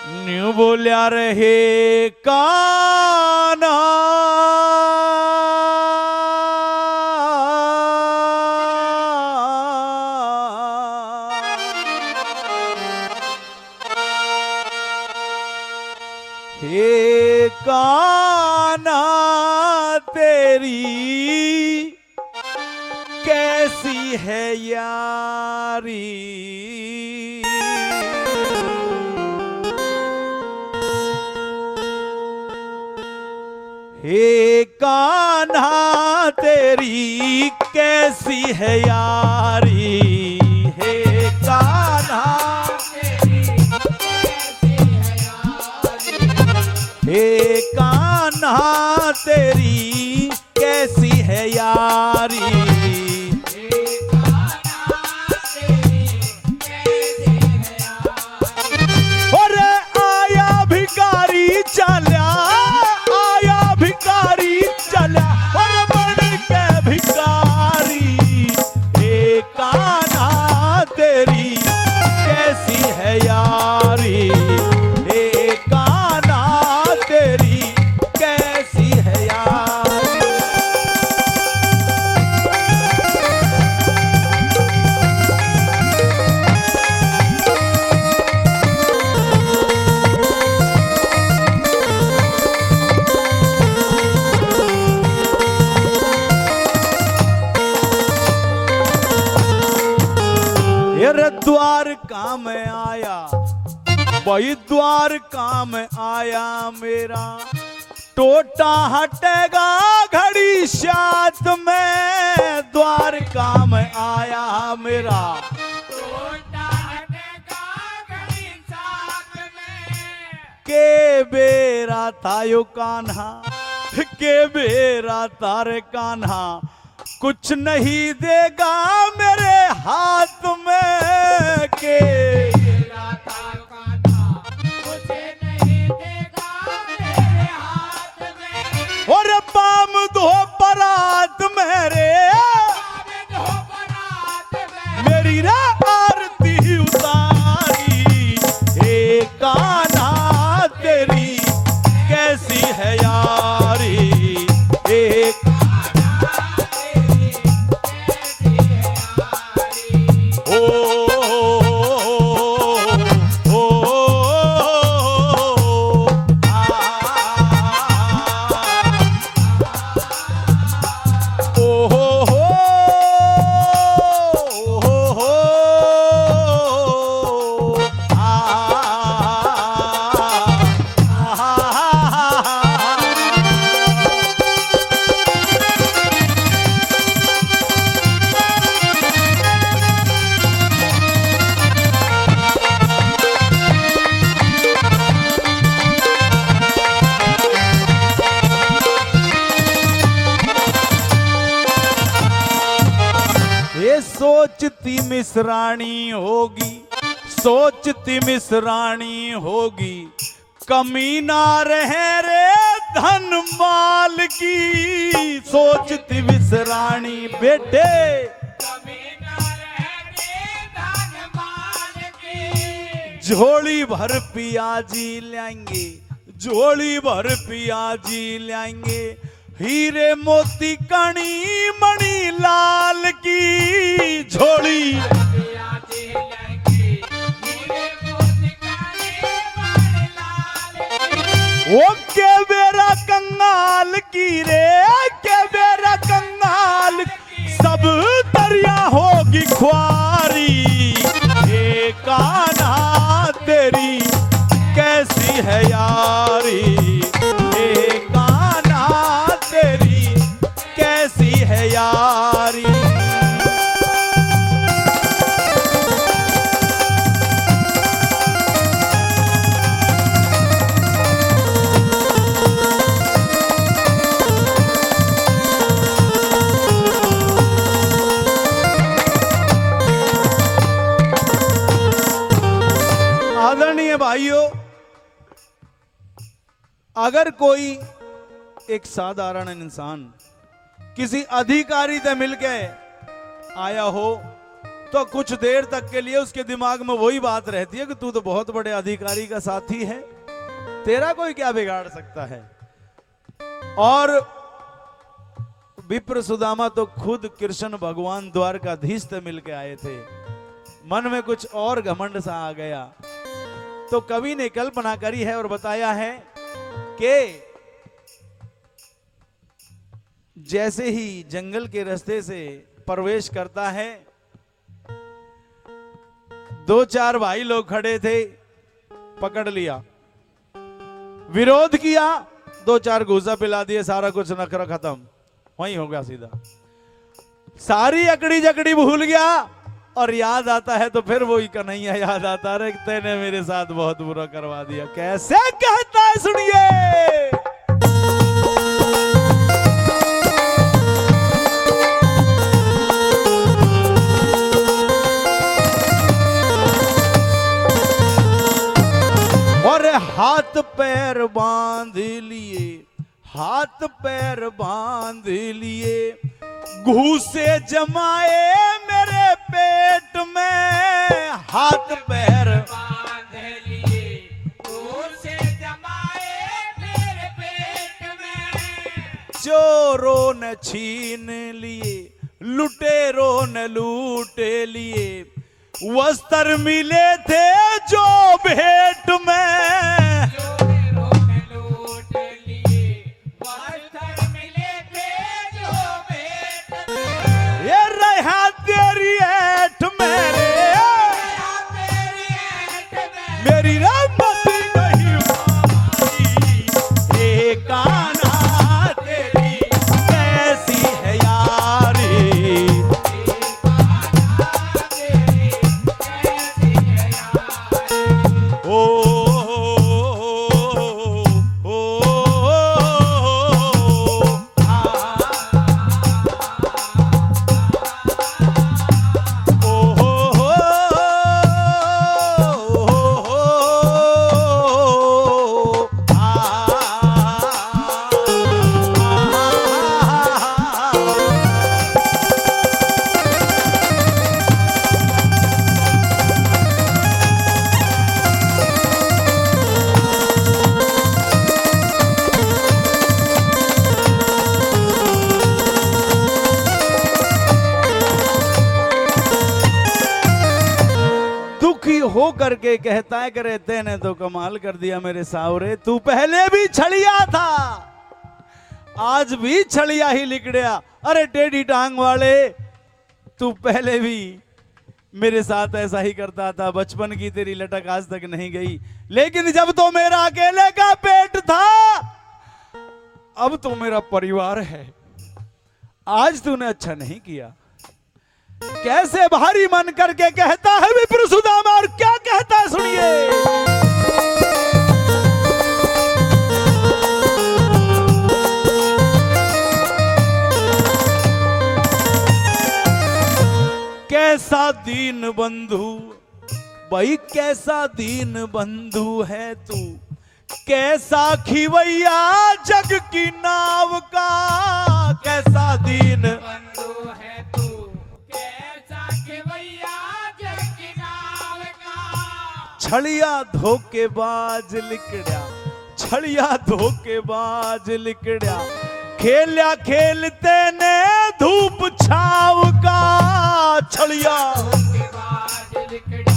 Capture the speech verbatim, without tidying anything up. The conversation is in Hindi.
न्यू बोलिया रहे काना हे काना तेरी कैसी है यारी। हे कान्हा तेरी कैसी है यारी। हे कान्हा हे कान्हा तेरी कैसी है यारी। और आया भिखारी चला, आया भिखारी चला और बन के भिखारी। हे कान्हा तेरी कैसी है यारी। द्वारका में आया वही द्वारका में आया मेरा। टोटा हटेगा घड़ी साथ में द्वारका में आया मेरा। टोटा हटेगा घड़ी साथ में। के बेरा था यो कान्हा, के बेरा तारे कान्हा। कुछ नहीं देगा मेरे हाथ में। के कुछ नहीं देगा मेरे हाथ में। और पाम दो परात मेरे, मेरी रे आरती उतारी। हे कान्हा तेरी कैसी है यारी। एक सोचती मिसरानी होगी, सोचती मिसरानी होगी। कमी ना रहे रे धन माल की। सोचती मिसरानी बेटे कमी ना रहे रे धन माल की। झोली भर पियाजी लाएंगे, झोली भर पियाजी लाएंगे। हीरे मोती कणी मणि लाल की झोली। ओ के बेरा कंगाल की रे, के बेरा कंगाल सब दरिया होगी ख्वारी। हे कान्हा तेरी कैसी है यारी। हे कान्हा तेरी कैसी है यारी। आदरणीय भाइयों, अगर कोई एक साधारण इंसान किसी अधिकारी से मिलके आया हो तो कुछ देर तक के लिए उसके दिमाग में वही बात रहती है कि तू तो बहुत बड़े अधिकारी का साथी है, तेरा कोई क्या बिगाड़ सकता है। और विप्र सुदामा तो खुद कृष्ण भगवान द्वारकाधीश से मिलके आए थे, मन में कुछ और घमंड सा आ गया। तो कवि ने कल्पना करी है और बताया है कि जैसे ही जंगल के रास्ते से प्रवेश करता है, दो चार भाई लोग खड़े थे, पकड़ लिया, विरोध किया, दो चार घूसा पिला दिए, सारा कुछ नखरा खत्म, वहीं हो गया सीधा। सारी अकड़ी जकड़ी भूल गया और याद आता है तो फिर वही कन्हैया याद आता, अरे तेने मेरे साथ बहुत बुरा करवा दिया। कैसे कहता है सुनिए। और हाथ पैर बांध लिए, हाथ पैर बांध लिए, घूसे जमाए मेरे पेट में, हाथ पैर बांध लिए, घूसे जमाए मेरे पेट में, चोरों ने छीन लिए, लुटेरों ने लूट लिए, वस्त्र मिले थे जो भेंट में, चोरों ने लूट लिए, वस्त्र मिले थे जो भेंट में, ये रहा तेरी ऐठ मेरे, मेरी रहमत नहीं मारी, एक आना तेरी कैसी है यारी, ओ हो करके कहता है कि रहते ने तो कमाल कर दिया मेरे सावरे, तू पहले भी छड़िया था, आज भी छड़िया ही लिकड़िया। अरे टेढ़ी टांग वाले, तू पहले भी मेरे साथ ऐसा ही करता था, बचपन की तेरी लटक आज तक नहीं गई, लेकिन जब तो मेरा अकेले का पेट था, अब तो मेरा परिवार है, आज तूने अच्छा नहीं किया। कैसे भारी मन करके कहता है विप्र सुदामा, और क्या कहता है सुनिए। कैसा दीन बंधु, भाई कैसा दीन बंधु है तू, कैसा खिवैया जग की नाव का, कैसा दीन बंधु है तू, छड़िया धोखेबाज लिकड़िया, छड़िया धोखेबाज लिकड़िया, खेलिया खेलते ने धूप छाव का, छड़िया धोखेबाज लिकड़िया।